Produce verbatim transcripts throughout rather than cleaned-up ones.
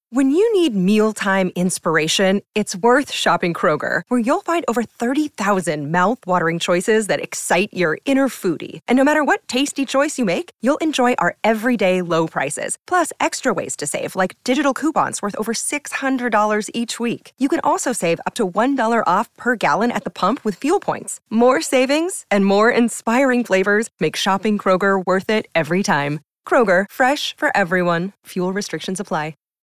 When you need mealtime inspiration, it's worth shopping Kroger, where you'll find over thirty thousand mouth-watering choices that excite your inner foodie. And no matter what tasty choice you make, you'll enjoy our everyday low prices, plus extra ways to save, like digital coupons worth over six hundred dollars each week. You can also save up to one dollar off per gallon at the pump with fuel points. More savings and more inspiring flavors make shopping Kroger worth it every time. Kroger, fresh for everyone. Fuel restrictions apply.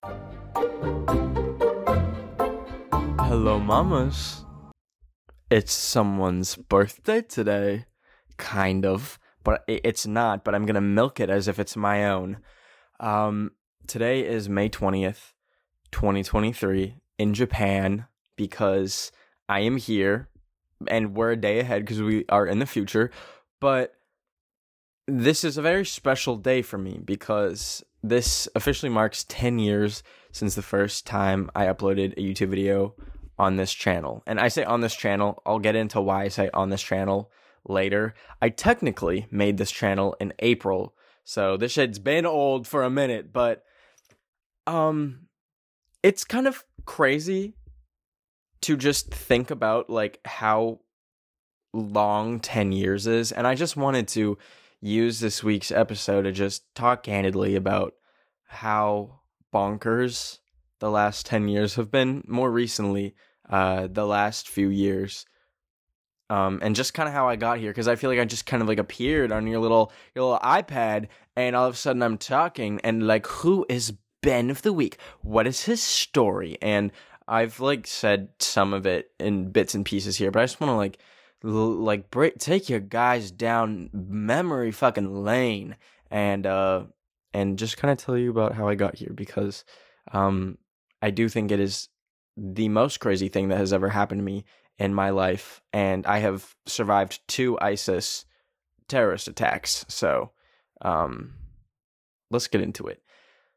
Hello, mamas. It's someone's birthday today. Kind of. But it's not, but I'm going to milk it as if it's my own. Um, today is May twentieth, twenty twenty-three, in Japan, because I am here, and we're a day ahead because we are in the future. But this is a very special day for me because this officially marks ten years since the first time I uploaded a YouTube video on this channel. And I say on this channel, I'll get into why I say on this channel later. I technically made this channel in April, so this shit's been old for a minute, but um, it's kind of crazy to just think about like how long ten years is, and I just wanted to use this week's episode to just talk candidly about how bonkers the last ten years have been, more recently, uh, the last few years, um, and just kind of how I got here, because I feel like I just kind of like appeared on your little your little iPad, and all of a sudden I'm talking, and like, who is Ben of the Week? What is his story? And I've like said some of it in bits and pieces here, but I just want to like like break, take you guys down memory fucking lane, and uh and just kind of tell you about how I got here, because um I do think it is the most crazy thing that has ever happened to me in my life, and I have survived two ISIS terrorist attacks. So um let's get into it.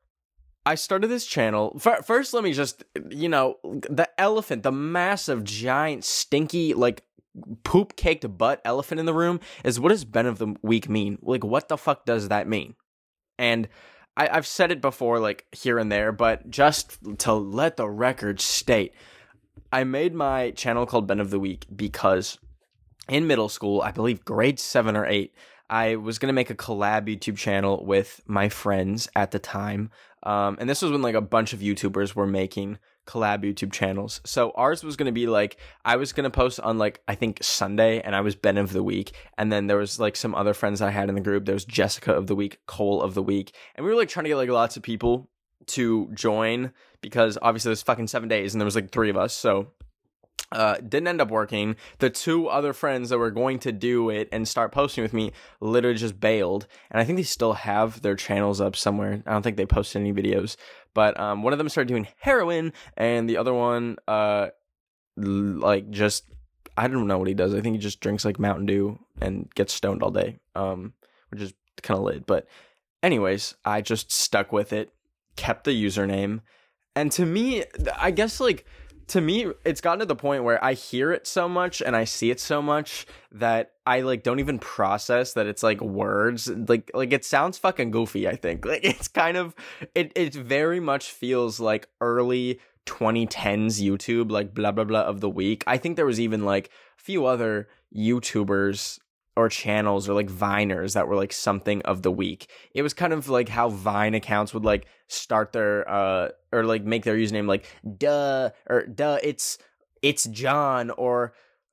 I started this channel. First, let me just, you know, the elephant, the massive, giant, stinky, like, poop-caked butt elephant in the room is, what does Ben of the Week mean? Like, what the fuck does that mean? And I, I've said it before, like, here and there, but just to let the record state, I made my channel called Ben of the Week because in middle school, I believe grade seven or eight, I was going to make a collab YouTube channel with my friends at the time. Um, and this was when like a bunch of YouTubers were making collab YouTube channels. So ours was going to be like, I was going to post on like, I think Sunday, and I was Ben of the Week. And then there was like some other friends I had in the group. There was Jessica of the Week, Cole of the Week. And we were like trying to get like lots of people to join, because obviously there's fucking seven days and there was like three of us. So Uh, didn't end up working. The two other friends that were going to do it and start posting with me literally just bailed, and I think they still have their channels up somewhere. I don't think they posted any videos, but um, one of them started doing heroin, and the other one, uh, l- like just, I don't know what he does. I think he just drinks like Mountain Dew and gets stoned all day, um, which is kind of lit. But anyways, I just stuck with it, kept the username, and to me, I guess like. To me, it's gotten to the point where I hear it so much and I see it so much that I like don't even process that it's like words. Like like it sounds fucking goofy, I think. Like it's kind of it it very much feels like early twenty tens YouTube, like blah blah blah of the week. I think there was even like a few other YouTubers or channels or like Viners that were like something of the week. It was kind of like how Vine accounts would like start their uh or like make their username like duh or duh it's it's John, or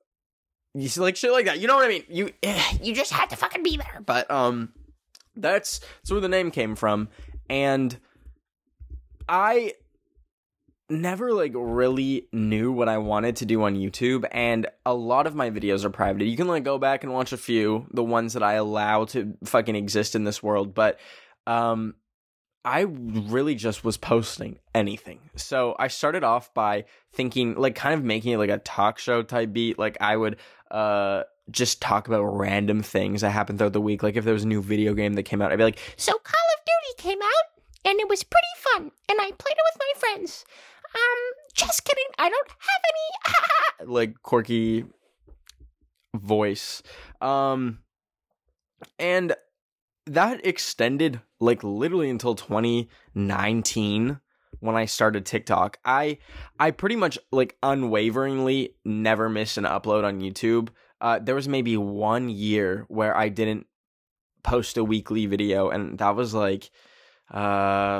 you see like shit like that. You know what I mean? You you just had to fucking be there. But um that's that's where the name came from, and I never like really knew what I wanted to do on YouTube, and a lot of my videos are private. You can like go back and watch a few, the ones that I allow to fucking exist in this world, but um I really just was posting anything. So I started off by thinking, like kind of making it like a talk show type beat. Like I would uh just talk about random things that happened throughout the week. Like if there was a new video game that came out, I'd be like, so Call of Duty came out and it was pretty fun and I played it with my friends. Um, just kidding. I don't have any like quirky voice. Um, and that extended like literally until twenty nineteen when I started TikTok. I I pretty much like unwaveringly never missed an upload on YouTube. Uh, there was maybe one year where I didn't post a weekly video, and that was like, uh,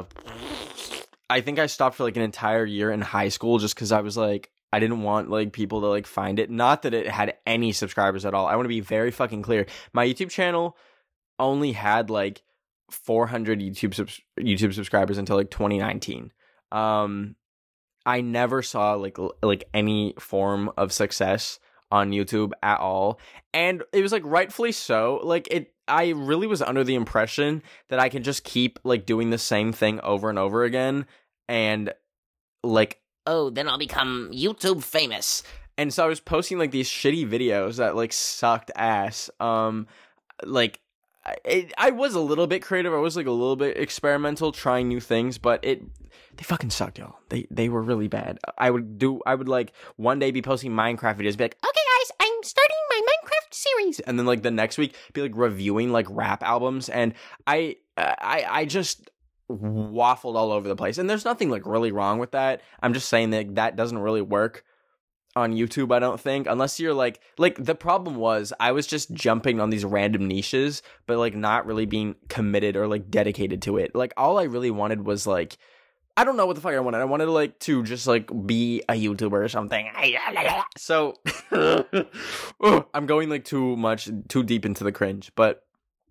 I think I stopped for like an entire year in high school just because I was like, I didn't want like people to like find it. Not that it had any subscribers at all. I want to be very fucking clear. My YouTube channel only had like four hundred YouTube subs- YouTube subscribers until like twenty nineteen. Um, I never saw like l- like any form of success on YouTube at all, and it was like rightfully so. Like it, I really was under the impression that I could just keep like doing the same thing over and over again, and like, oh, then I'll become YouTube famous. And so I was posting like these shitty videos that like sucked ass. Um, like. It, I was a little bit creative. I was like a little bit experimental, trying new things, but it they fucking sucked, y'all. They they were really bad. I would do I would like one day be posting Minecraft videos, be like, okay guys, I'm starting my Minecraft series, and then like the next week be like reviewing like rap albums, and I I I just waffled all over the place. And there's nothing like really wrong with that. I'm just saying that that doesn't really work on YouTube, I don't think, unless you're like, like the problem was I was just jumping on these random niches, but like not really being committed or like dedicated to it. Like all I really wanted was like, I don't know what the fuck I wanted. I wanted like to just like be a YouTuber or something. So I'm going like too much, too deep into the cringe, but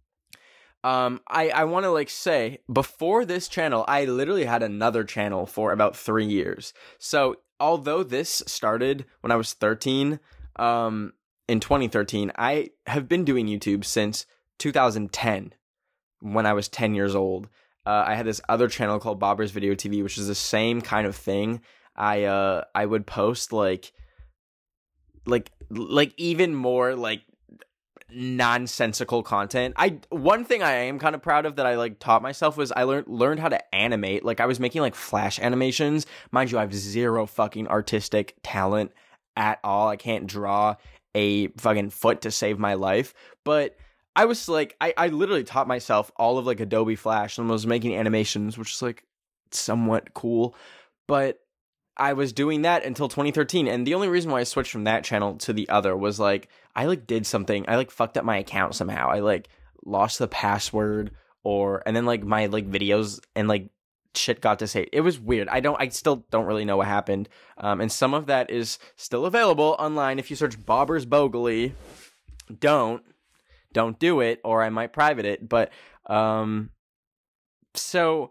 Um, I, I want to like say before this channel, I literally had another channel for about three years. So although this started when I was thirteen, um, in twenty thirteen, I have been doing YouTube since two thousand ten, when I was ten years old. Uh, I had this other channel called Bobber's Video T V, which is the same kind of thing. I, uh, I would post like, like, like even more like nonsensical content. I one thing I am kind of proud of that I like taught myself was I learned learned how to animate. Like I was making like flash animations. Mind you, I have zero fucking artistic talent at all. I can't draw a fucking foot to save my life. But I was like, I, I literally taught myself all of like Adobe Flash and was making animations, which is like somewhat cool. But I was doing that until twenty thirteen, and the only reason why I switched from that channel to the other was like I like did something. I like fucked up my account somehow. I like lost the password, or and then like my like videos and like shit got disappeared. It was weird. I don't. I still don't really know what happened. Um, and some of that is still available online if you search Bobber's Bogally. Don't don't do it, or I might private it. But um, so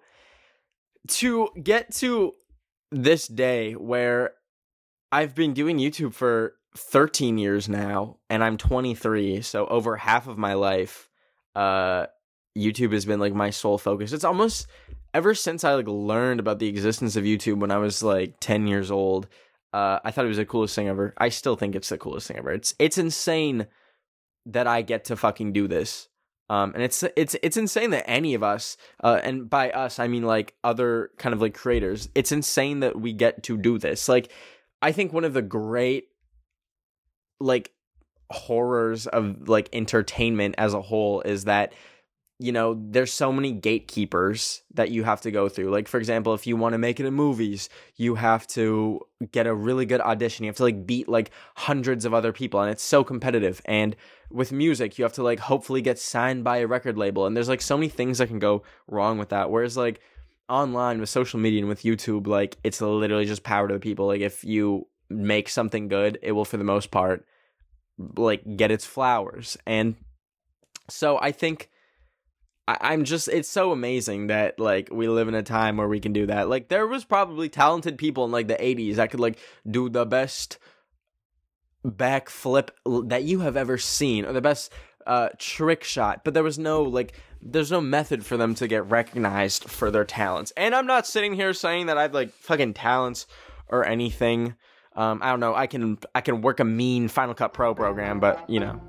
to get to this day where I've been doing YouTube for thirteen years now, and I'm twenty-three, so over half of my life, uh, YouTube has been like my sole focus. It's almost ever since I like learned about the existence of YouTube when I was like ten years old. Uh, I thought it was the coolest thing ever. I still think it's the coolest thing ever. It's it's insane that I get to fucking do this. Um, and it's it's it's insane that any of us, uh, and by us I mean like other kind of like creators, it's insane that we get to do this. Like, I think one of the great like horrors of like entertainment as a whole is that, you know, there's so many gatekeepers that you have to go through. Like, for example, if you want to make it in movies, you have to get a really good audition. You have to like beat like hundreds of other people, and it's so competitive. And with music, you have to like hopefully get signed by a record label. And there's like so many things that can go wrong with that. Whereas like online with social media and with YouTube, like it's literally just power to the people. Like if you make something good, it will for the most part like get its flowers. And so I think I'm just, it's so amazing that like we live in a time where we can do that. Like there was probably talented people in like the eighties that could like do the best backflip that you have ever seen, or the best uh trick shot, but there was no like there's no method for them to get recognized for their talents. And I'm not sitting here saying that I've like fucking talents or anything. um I don't know, I can I can work a mean Final Cut Pro program, but you know.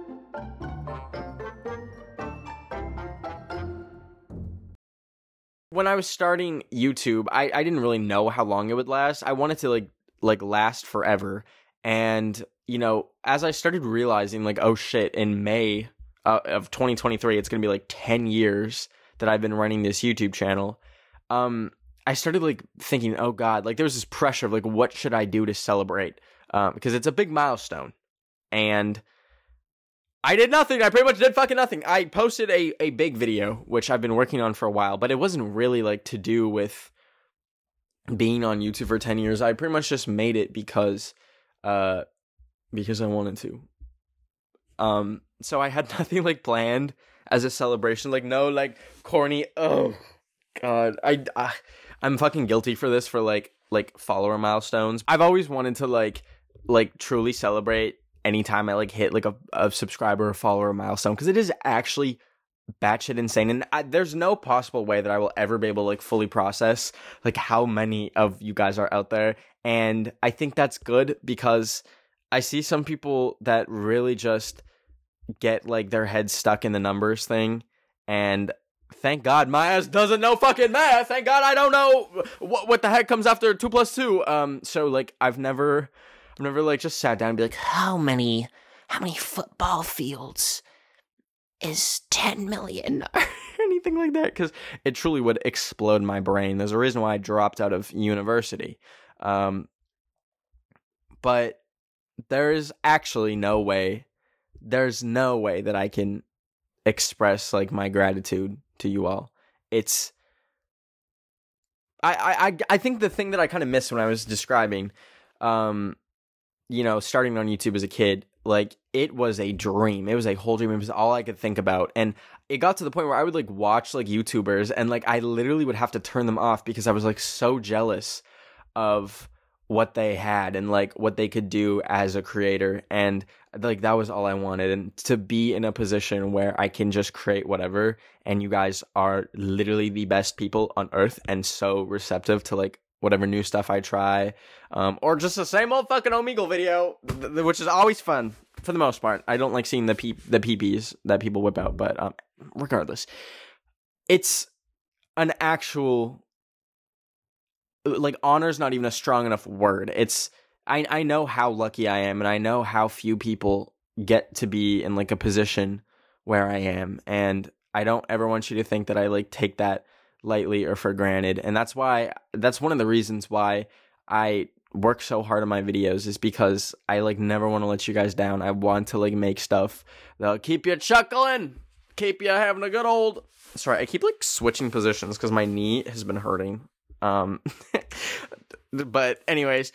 When I was starting YouTube, I, I didn't really know how long it would last. I wanted to like like last forever. And, you know, as I started realizing like, oh shit, in May uh, of twenty twenty-three, it's going to be like ten years that I've been running this YouTube channel. Um, I started like thinking, oh God, like there was this pressure of like, what should I do to celebrate? Um, because it's a big milestone. And I did nothing. I pretty much did fucking nothing. I posted a, a big video, which I've been working on for a while, but it wasn't really like to do with being on YouTube for ten years. I pretty much just made it because, uh, because I wanted to. Um, so I had nothing like planned as a celebration. Like no, like corny. Oh God, I, I I'm fucking guilty for this for like like follower milestones. I've always wanted to like like truly celebrate anytime I like hit like a, a subscriber or follower milestone, because it is actually batshit insane, and I, there's no possible way that I will ever be able to like fully process like how many of you guys are out there. And I think that's good, because I see some people that really just get like their heads stuck in the numbers thing, and thank God my ass doesn't know fucking math. Thank God I don't know what what the heck comes after two plus two. Um, so like I've never, I've never like just sat down and be like, How many, how many football fields is ten million? or anything like that, because it truly would explode my brain. There's a reason why I dropped out of university. Um, but there's actually no way, there's no way that I can express like my gratitude to you all. It's I I I think the thing that I kind of missed when I was describing um you know starting on YouTube as a kid, like it was a dream. It was a whole dream. It was all I could think about, and it got to the point where I would like watch like YouTubers, and like I literally would have to turn them off because I was like so jealous of what they had and like what they could do as a creator. And like that was all I wanted, and to be in a position where I can just create whatever, and you guys are literally the best people on earth and so receptive to like whatever new stuff I try, um or just the same old fucking Omegle video, th- th- which is always fun for the most part. I don't like seeing the peep the peepees that people whip out, but um regardless, it's an actual like honor's not even a strong enough word. It's I I know how lucky I am, and I know how few people get to be in like a position where I am, and I don't ever want you to think that I like take that lightly or for granted. And that's why that's one of the reasons why I work so hard on my videos, is because I like never want to let you guys down. I want to like make stuff that'll keep you chuckling, keep you having a good old. Sorry, I keep like switching positions because my knee has been hurting. Um, but anyways,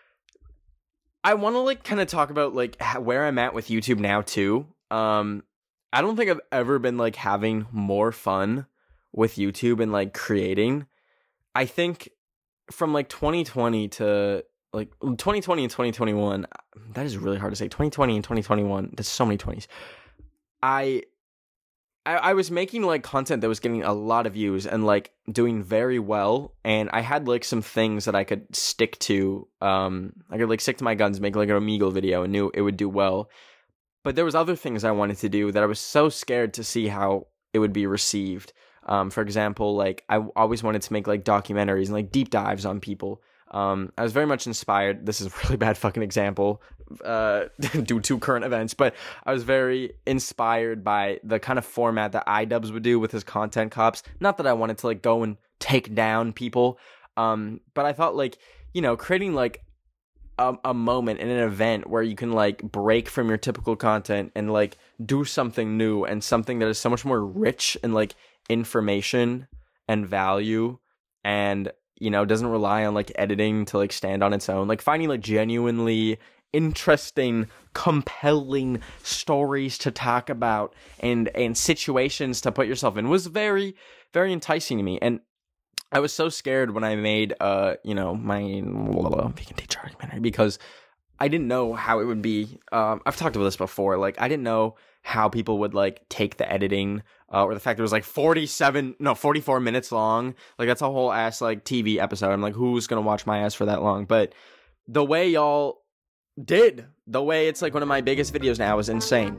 I want to like kind of talk about like where I'm at with YouTube now too. Um, I don't think I've ever been like having more fun with YouTube and like creating. I think from like twenty twenty to like twenty twenty and twenty twenty-one, that is really hard to say. twenty twenty and twenty twenty-one, there's so many twenties. I I, I was making like content that was getting a lot of views and like doing very well, and I had like some things that I could stick to. Um, I could like stick to my guns, make like an Omegle video, and knew it would do well. But there was other things I wanted to do that I was so scared to see how it would be received. Um, for example, like I always wanted to make like documentaries and like deep dives on people. Um, I was very much inspired. This is a really bad fucking example uh, due to current events, but I was very inspired by the kind of format that iDubbbz would do with his content cops. Not that I wanted to like go and take down people, um, but I thought like, you know, creating like a, a moment in an event where you can like break from your typical content and like do something new and something that is so much more rich and like information and value, and you know doesn't rely on like editing to like stand on its own, like finding like genuinely interesting, compelling stories to talk about and and situations to put yourself in was very very enticing to me. And I was so scared when I made uh you know my vegan teacher documentary, because I didn't know how it would be. um I've talked about this before, like I didn't know how people would like take the editing, uh, or the fact that it was like forty-seven, no, forty-four minutes long. Like that's a whole ass like T V episode. I'm like, who's gonna watch my ass for that long? But the way y'all did, the way it's like one of my biggest videos now is insane.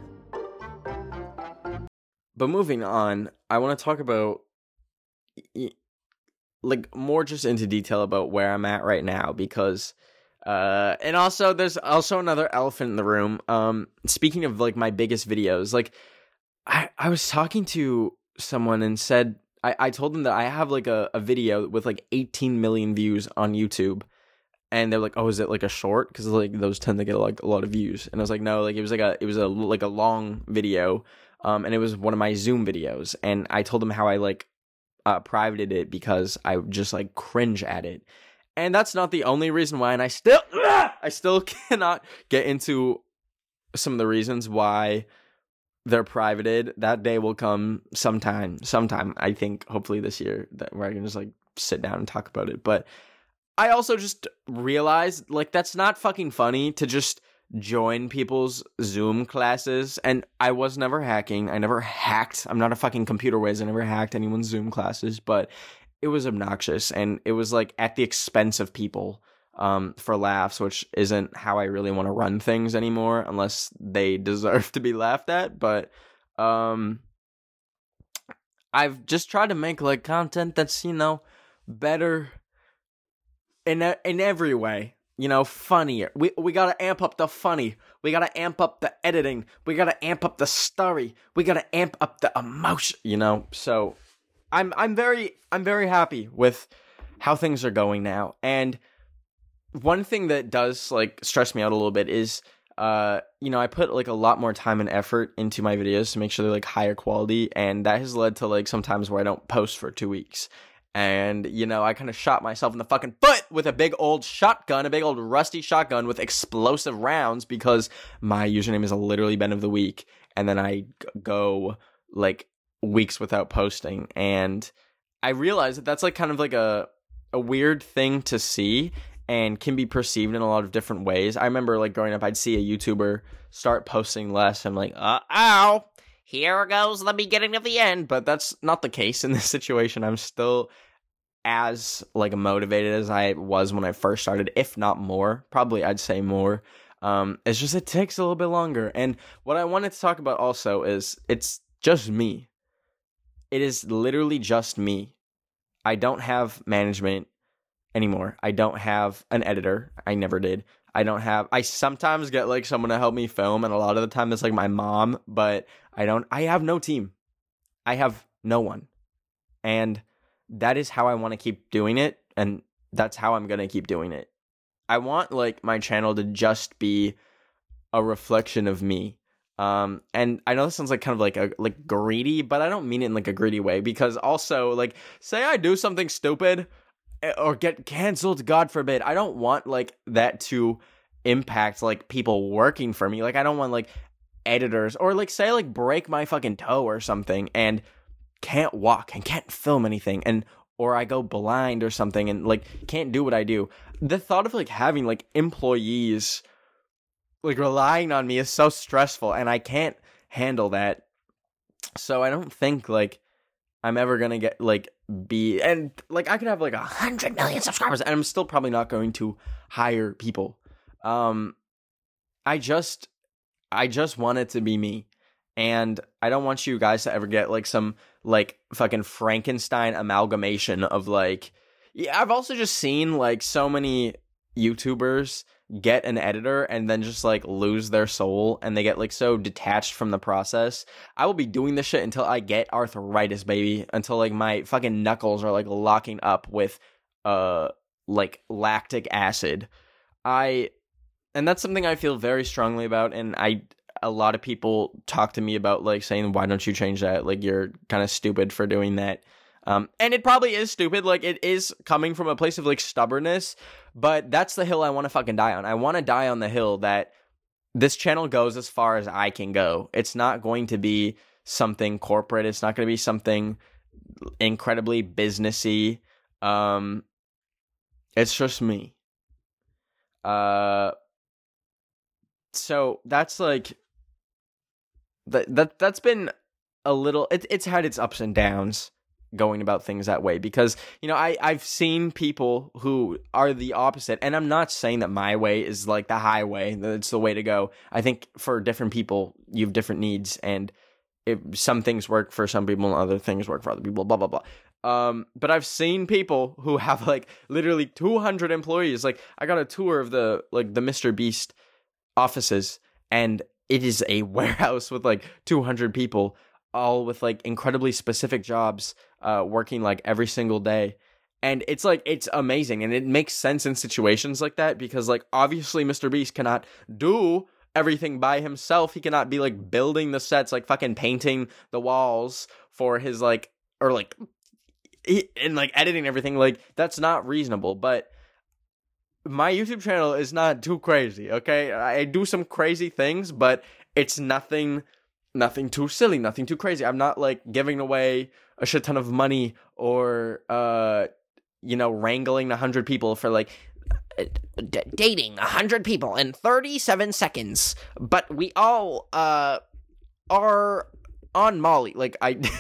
But moving on, I want to talk about like more just into detail about where I'm at right now, because Uh, and also, there's also another elephant in the room. Um, speaking of like my biggest videos, like I, I was talking to someone and said, I, I told them that I have like a, a video with like eighteen million views on YouTube. And they're like, oh, is it like a short? Because like those tend to get like a lot of views. And I was like, no, like it was like a it was a like a long video, um, and it was one of my Zoom videos. And I told them how I like uh, privated it because I just like cringe at it. And that's not the only reason why. And I still I still cannot get into some of the reasons why they're privated. That day will come sometime. Sometime I think, hopefully this year, that where I can just like sit down and talk about it. But I also just realized, like, that's not fucking funny to just join people's Zoom classes. And I was never hacking. I never hacked. I'm not a fucking computer whiz. I never hacked anyone's Zoom classes. But it was obnoxious. And it was, like, at the expense of people um, for laughs, which isn't how I really want to run things anymore unless they deserve to be laughed at. But um, I've just tried to make, like, content that's, you know, better in in every way, you know, funnier. We we gotta amp up the funny. We gotta amp up the editing. We gotta amp up the story. We gotta amp up the emotion. You know, so I'm I'm very I'm very happy with how things are going now. And one thing that does like stress me out a little bit is, uh, you know, I put like a lot more time and effort into my videos to make sure they're like higher quality, and that has led to like sometimes where I don't post for two weeks. And, you know, I kind of shot myself in the fucking foot with a big old shotgun, a big old rusty shotgun with explosive rounds because my username is literally Ben of the Week. And then I g- go, like, weeks without posting. And I realized that that's, like, kind of like a, a weird thing to see and can be perceived in a lot of different ways. I remember, like, growing up, I'd see a YouTuber start posting less. I'm like, uh, ow, here goes the beginning of the end. But that's not the case in this situation. I'm still as like motivated as I was when I first started, if not more. Probably I'd say more. Um, it's just it takes a little bit longer. And what I wanted to talk about also is it's just me. It is literally just me. I don't have management anymore. I don't have an editor. I never did. I don't have, I sometimes get like someone to help me film, and a lot of the time it's like my mom, but I don't, I have no team. I have no one. And that is how I want to keep doing it, and that's how I'm going to keep doing it. I want, like, my channel to just be a reflection of me. Um, and I know this sounds like kind of like a like greedy, but I don't mean it in like a greedy way, because also, like, say I do something stupid or get canceled, God forbid, I don't want, like, that to impact, like, people working for me. Like, I don't want, like, editors, or, like, say I, like, break my fucking toe or something, and can't walk and can't film anything, and or I go blind or something and like can't do what I do. The thought of like having like employees like relying on me is so stressful, and I can't handle that. So I don't think like I'm ever gonna get like be and like I could have like a hundred million subscribers and I'm still probably not going to hire people. Um I just I just want it to be me. And I don't want you guys to ever get, like, some, like, fucking Frankenstein amalgamation of, like... Yeah, I've also just seen, like, so many YouTubers get an editor and then just, like, lose their soul. And they get, like, so detached from the process. I will be doing this shit until I get arthritis, baby. Until, like, my fucking knuckles are, like, locking up with, uh, like, lactic acid. I... And that's something I feel very strongly about, and I... A lot of people talk to me about like saying, why don't you change that? Like, you're kind of stupid for doing that. Um, and it probably is stupid. Like, it is coming from a place of like stubbornness, but that's the hill I want to fucking die on. I want to die on the hill that this channel goes as far as I can go. It's not going to be something corporate. It's not going to be something incredibly businessy. Um, it's just me. Uh, so that's like, That that that's been a little. It, it's had its ups and downs going about things that way, because you know I I've seen people who are the opposite, and I'm not saying that my way is like the highway, that it's the way to go. I think for different people you have different needs, and if some things work for some people and other things work for other people. Blah blah blah. Um, but I've seen people who have like literally two hundred employees. Like I got a tour of the like the Mister Beast offices, and it is a warehouse with like two hundred people all with like incredibly specific jobs, uh, working like every single day. And it's like, it's amazing. And it makes sense in situations like that because like, obviously Mister Beast cannot do everything by himself. He cannot be like building the sets, like fucking painting the walls for his like, or like, he, and like editing everything. Like, that's not reasonable. But my YouTube channel is not too crazy, okay? I do some crazy things, but it's nothing, nothing too silly, nothing too crazy. I'm not like giving away a shit ton of money or, uh, you know, wrangling a hundred people for like D- dating a hundred people in thirty-seven seconds. But we all uh are on Molly. Like I did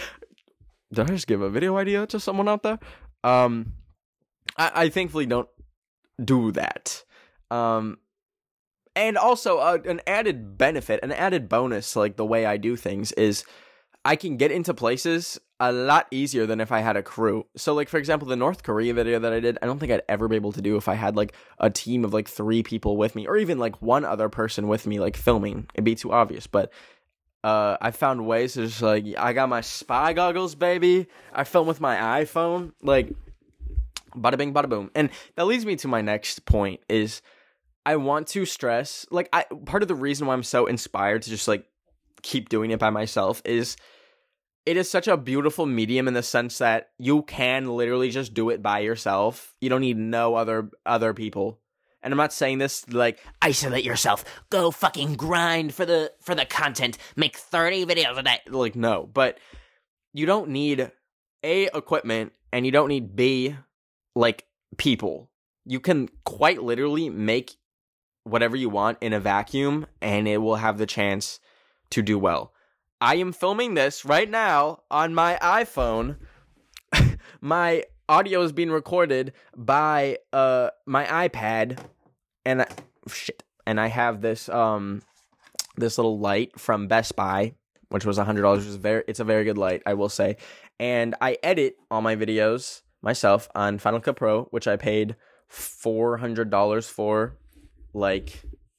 I just give a video idea to someone out there? Um, I, I thankfully don't do that. Um, and also uh, an added benefit, an added bonus, like the way I do things is I can get into places a lot easier than if I had a crew. So like, for example, the North Korea video that I did, I don't think I'd ever be able to do if I had like a team of like three people with me or even like one other person with me, like filming. It'd be too obvious, but uh, I found ways to just like, I got my spy goggles, baby. I film with my iPhone, like bada bing, bada boom. And that leads me to my next point is I want to stress, like I, part of the reason why I'm so inspired to just like keep doing it by myself is it is such a beautiful medium in the sense that you can literally just do it by yourself. You don't need no other other people. And I'm not saying this like isolate yourself, go fucking grind for the for the content, make thirty videos a day. Like no, but you don't need A, equipment, and you don't need B, like people. You can quite literally make whatever you want in a vacuum and it will have the chance to do well. I am filming this right now on my iPhone. My audio is being recorded by uh my iPad, and I, shit, and I have this um this little light from Best Buy, which was a hundred dollars. It's very, it's a very good light, I will say. And I edit all my videos myself on Final Cut Pro, which I paid four hundred dollars for, like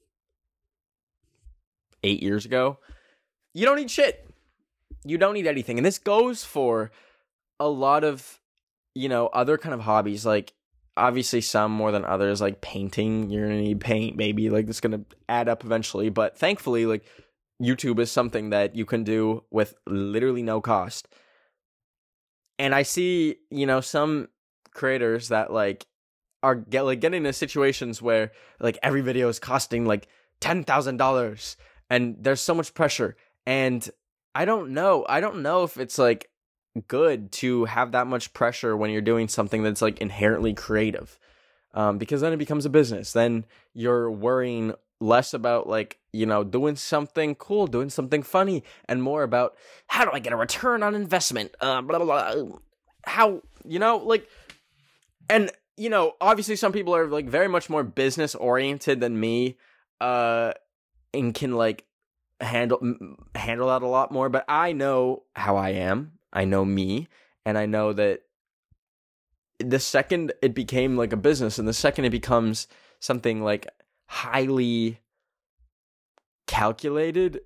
eight years ago. You don't need shit. You don't need anything. And this goes for a lot of, you know, other kind of hobbies. Like, obviously some more than others, like painting. You're going to need paint, maybe. Like, it's going to add up eventually. But thankfully, like, YouTube is something that you can do with literally no cost. And I see, you know, some creators that, like, are get, like getting into situations where, like, every video is costing, like, ten thousand dollars. And there's so much pressure. And I don't know. I don't know if it's, like, good to have that much pressure when you're doing something that's, like, inherently creative. Um, because then it becomes a business. Then you're worrying less about, like, you know, doing something cool, doing something funny, and more about, how do I get a return on investment? Uh, blah, blah, blah. How, you know, like, and, you know, obviously some people are, like, very much more business-oriented than me, uh, and can, like, handle handle that a lot more, but I know how I am. I know me, and I know that the second it became like a business, and the second it becomes something like highly calculated,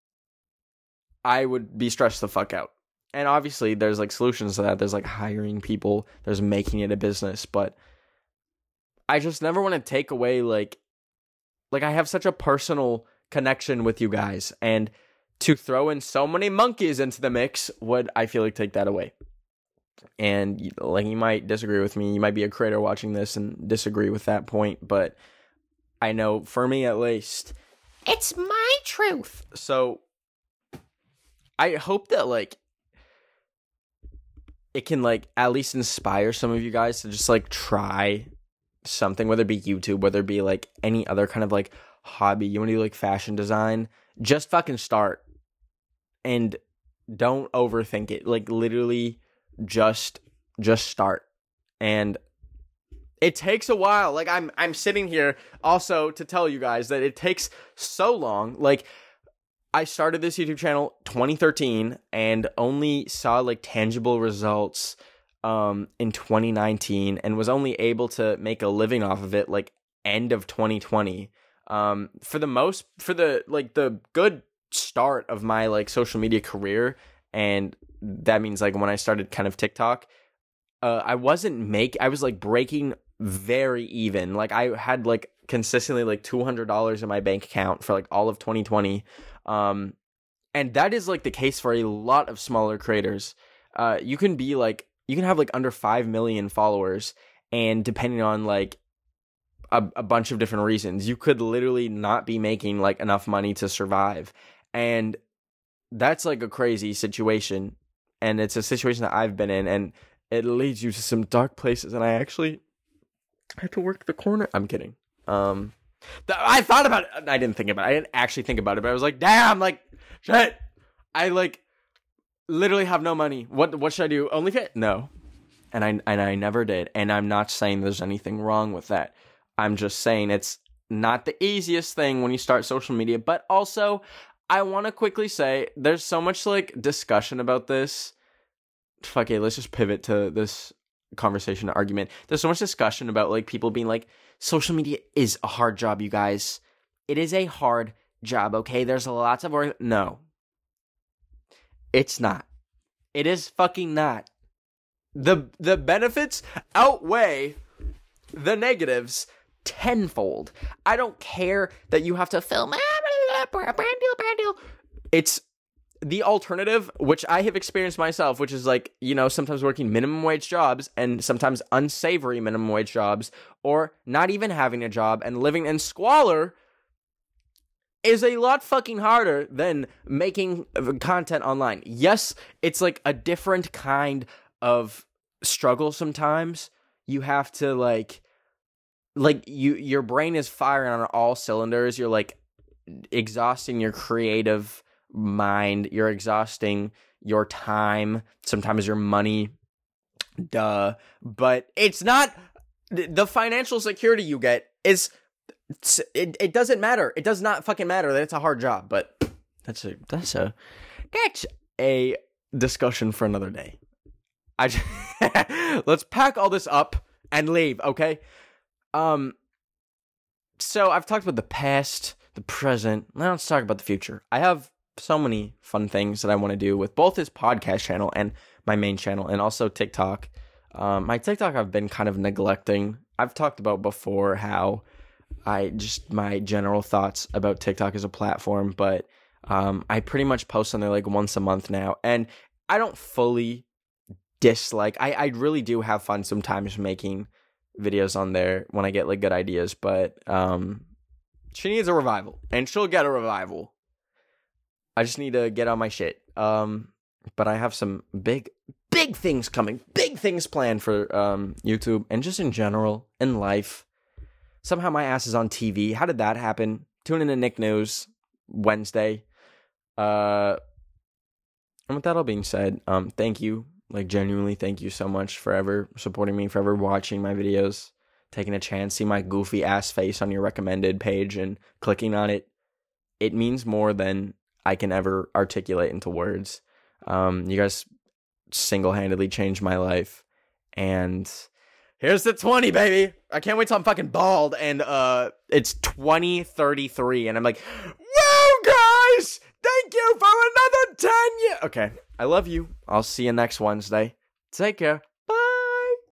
I would be stressed the fuck out. And obviously there's like solutions to that. There's like hiring people, there's making it a business, but I just never want to take away like like I have such a personal connection with you guys, and to throw in so many monkeys into the mix would, I feel like, take that away. And like, you might disagree with me, you might be a creator watching this and disagree with that point, but I know for me at least, it's my truth. So I hope that like it can like at least inspire some of you guys to just like try something, whether it be YouTube, whether it be like any other kind of like hobby. You want to do like fashion design, just fucking start and don't overthink it. Like, literally just just start. And it takes a while. Like, I'm I'm sitting here also to tell you guys that it takes so long. Like, I started this YouTube channel twenty thirteen and only saw like tangible results um in twenty nineteen, and was only able to make a living off of it like end of twenty twenty. Um, for the most, for the, like, the good start of my like social media career, and that means like when I started kind of TikTok, uh, I wasn't make I was like breaking very even. Like I had like consistently like two hundred dollars in my bank account for like all of twenty twenty. Um, and that is like the case for a lot of smaller creators. Uh, you can be like, you can have like under five million followers, and depending on like a, a bunch of different reasons, you could literally not be making like enough money to survive. And that's like a crazy situation. And it's a situation that I've been in, and it leads you to some dark places. And I actually had to work the corner. I'm kidding. Um, th- I thought about it. I didn't think about it. I didn't actually think about it, but I was like, damn, like, shit. I like literally have no money. What what should I do? OnlyFans? No. And I and I never did. And I'm not saying there's anything wrong with that. I'm just saying it's not the easiest thing when you start social media. But also, I want to quickly say there's so much like discussion about this. Fuck it, let's just pivot to this conversation argument. There's so much discussion about like people being like, social media is a hard job, you guys. It is a hard job, okay? There's lots of work. No. It's not. It is fucking not. The the benefits outweigh the negatives tenfold. I don't care that you have to film brand deal, brand deal. It's the alternative, which I have experienced myself, which is like, you know, sometimes working minimum wage jobs and sometimes unsavory minimum wage jobs, or not even having a job and living in squalor, is a lot fucking harder than making content online. Yes, it's like a different kind of struggle sometimes. You have to like, like you, your brain is firing on all cylinders. You're like exhausting your creative mind. You're exhausting your time. Sometimes your money. Duh. But it's not, the financial security you get is, it, it doesn't matter. It does not fucking matter that it's a hard job. But that's a, that's a, that's a discussion for another day. I just, let's pack all this up and leave, okay? Um, so I've talked about the past, the present. Now let's talk about the future. I have so many fun things that I want to do with both this podcast channel and my main channel, and also TikTok. Um, my TikTok I've been kind of neglecting. I've talked about before how I just, my general thoughts about TikTok as a platform, but um, I pretty much post on there like once a month now, and I don't fully dislike, I, I really do have fun sometimes making videos on there when I get like good ideas, but um, she needs a revival, and she'll get a revival. I just need to get on my shit. Um, but I have some big, big things coming, big things planned for um YouTube and just in general in life. Somehow my ass is on T V. How did that happen? Tune in to Nick News Wednesday. Uh, and with that all being said, um, thank you. Like, genuinely, thank you so much for ever supporting me, for ever watching my videos, taking a chance, see my goofy ass face on your recommended page and clicking on it. It means more than I can ever articulate into words. Um, you guys single-handedly changed my life. And here's the twenty, baby. I can't wait till I'm fucking bald and uh, it's twenty thirty-three. And I'm like, whoa, guys! Thank you for another ten years. Okay, I love you. I'll see you next Wednesday. Take care.